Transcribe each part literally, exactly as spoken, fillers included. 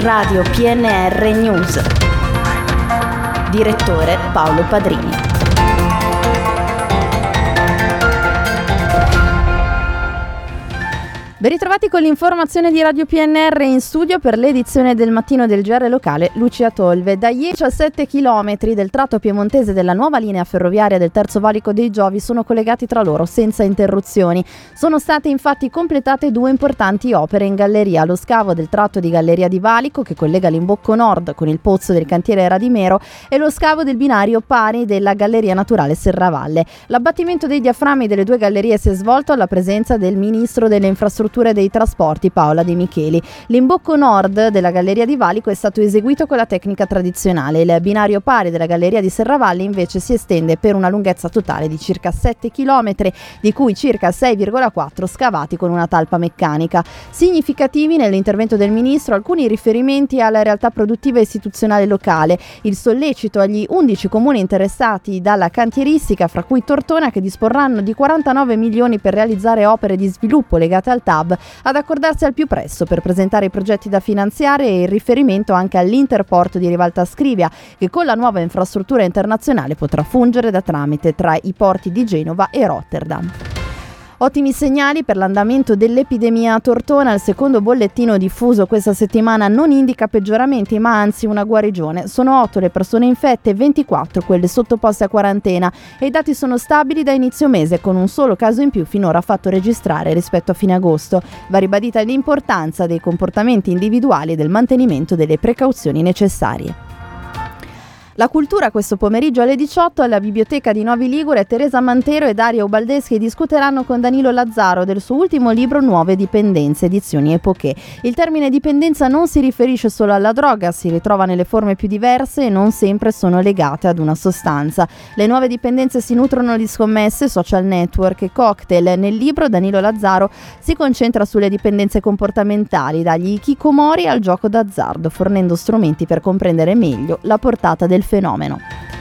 Radio P N R News. Direttore Paolo Padrini. Ben ritrovati con l'informazione di Radio P N R. In studio per l'edizione del mattino del G R locale Lucia Tolve. Da ieri diciassette chilometri del tratto piemontese della nuova linea ferroviaria del Terzo Valico dei Giovi sono collegati tra loro senza interruzioni. Sono state infatti completate due importanti opere in galleria: lo scavo del tratto di Galleria di Valico che collega l'Imbocco Nord con il pozzo del cantiere Radimero e lo scavo del binario pari della Galleria Naturale Serravalle. L'abbattimento dei diaframmi delle due gallerie si è svolto alla presenza del Ministro delle Infrastrutture e dei Trasporti Paola De Micheli. L'imbocco nord della Galleria di Valico è stato eseguito con la tecnica tradizionale. Il binario pari della Galleria di Serravalle invece si estende per una lunghezza totale di circa sette chilometri, di cui circa sei virgola quattro scavati con una talpa meccanica. Significativi nell'intervento del Ministro alcuni riferimenti alla realtà produttiva e istituzionale locale, il sollecito agli undici comuni interessati dalla cantieristica, fra cui Tortona, che disporranno di quarantanove milioni per realizzare opere di sviluppo legate al T A B, ad accordarsi al più presto per presentare i progetti da finanziare, e il riferimento anche all'interporto di Rivalta Scrivia, che con la nuova infrastruttura internazionale potrà fungere da tramite tra i porti di Genova e Rotterdam. Ottimi segnali per l'andamento dell'epidemia a Tortona. Il secondo bollettino diffuso questa settimana non indica peggioramenti, ma anzi una guarigione. Sono otto le persone infette e ventiquattro quelle sottoposte a quarantena, e i dati sono stabili da inizio mese, con un solo caso in più finora fatto registrare rispetto a fine agosto. Va ribadita l'importanza dei comportamenti individuali e del mantenimento delle precauzioni necessarie. La cultura questo pomeriggio alle diciotto alla Biblioteca di Novi Ligure. Teresa Mantero e Daria Ubaldeschi discuteranno con Danilo Lazzaro del suo ultimo libro Nuove dipendenze, edizioni Epoché. Il termine dipendenza non si riferisce solo alla droga, si ritrova nelle forme più diverse e non sempre sono legate ad una sostanza. Le nuove dipendenze si nutrono di scommesse, social network e cocktail. Nel libro Danilo Lazzaro si concentra sulle dipendenze comportamentali, dagli hikikomori al gioco d'azzardo, fornendo strumenti per comprendere meglio la portata del fenomeno.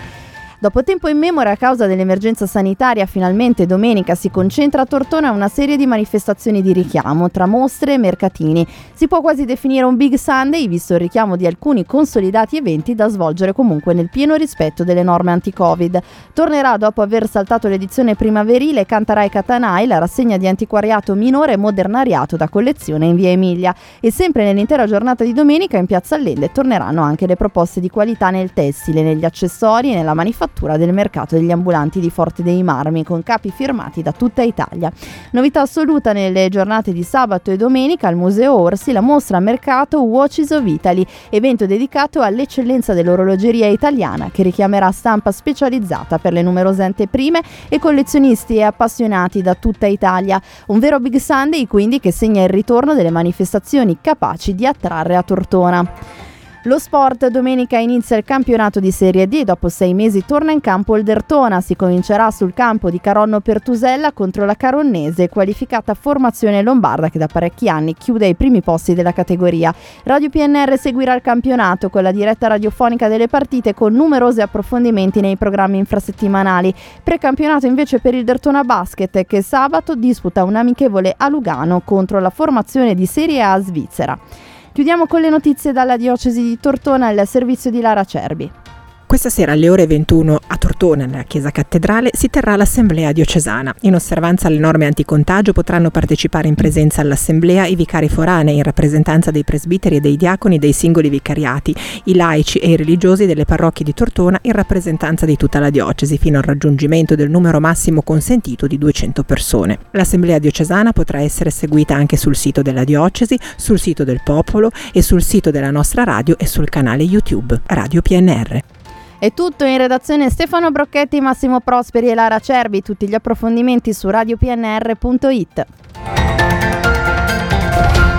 Dopo tempo immemore, a causa dell'emergenza sanitaria, finalmente domenica si concentra a Tortona una serie di manifestazioni di richiamo tra mostre e mercatini. Si può quasi definire un Big Sunday, visto il richiamo di alcuni consolidati eventi da svolgere comunque nel pieno rispetto delle norme anti-Covid. Tornerà, dopo aver saltato l'edizione primaverile, Cantarai Catanai, la rassegna di antiquariato minore e modernariato da collezione in via Emilia. E sempre nell'intera giornata di domenica in piazza Allende torneranno anche le proposte di qualità nel tessile, negli accessori e nella manifattura del mercato degli ambulanti di Forte dei Marmi, con capi firmati da tutta Italia. Novità assoluta nelle giornate di sabato e domenica al Museo Orsi la mostra mercato Watches of Italy, evento dedicato all'eccellenza dell'orologeria italiana, che richiamerà stampa specializzata per le numerose anteprime e collezionisti e appassionati da tutta Italia. Un vero Big Sunday quindi, che segna il ritorno delle manifestazioni capaci di attrarre a Tortona. Lo sport: domenica inizia il campionato di Serie D e dopo sei mesi torna in campo il Dertona. Si comincerà sul campo di Caronno Pertusella contro la Caronnese, qualificata formazione lombarda che da parecchi anni chiude ai primi posti della categoria. Radio P N R seguirà il campionato con la diretta radiofonica delle partite, con numerosi approfondimenti nei programmi infrasettimanali. Precampionato invece per il Dertona Basket, che sabato disputa un amichevole a Lugano contro la formazione di Serie A svizzera. Chiudiamo con le notizie dalla diocesi di Tortona, al servizio di Lara Cerbi. Questa sera alle ore ventuno a Tortona, nella chiesa cattedrale, si terrà l'assemblea diocesana. In osservanza alle norme anticontagio potranno partecipare in presenza all'assemblea i vicari foranei in rappresentanza dei presbiteri e dei diaconi dei singoli vicariati, i laici e i religiosi delle parrocchie di Tortona in rappresentanza di tutta la diocesi, fino al raggiungimento del numero massimo consentito di duecento persone. L'assemblea diocesana potrà essere seguita anche sul sito della diocesi, sul sito del popolo e sul sito della nostra radio e sul canale YouTube Radio P N R. È tutto. In redazione Stefano Brocchetti, Massimo Prosperi e Lara Cerbi. Tutti gli approfondimenti su radio p n r punto it.